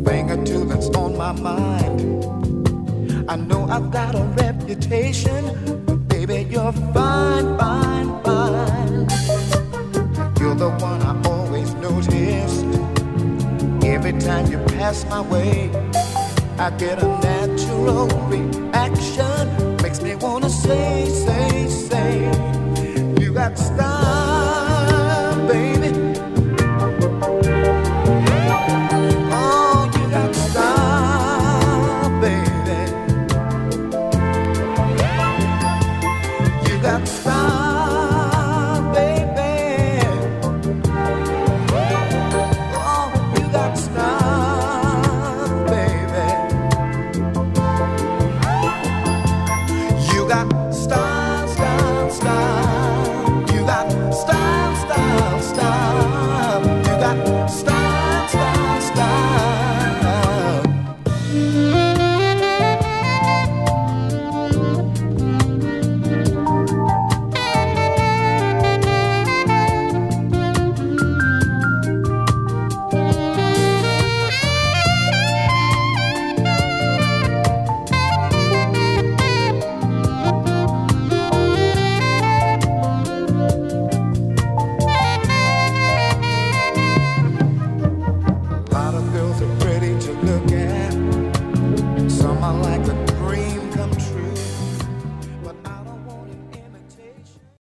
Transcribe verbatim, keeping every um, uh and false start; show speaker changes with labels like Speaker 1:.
Speaker 1: thing or two that's on my mind. I know I've got a reputation, but baby, you're fine, fine, fine. You're the one I always notice. Every time you pass my way, I get a natural reaction. Makes me wanna say, say, say, you got style, baby. Oh, you got style, baby. You got style, baby. Oh, you got style, baby. You got style, style, style. You got style, style, style. You got style.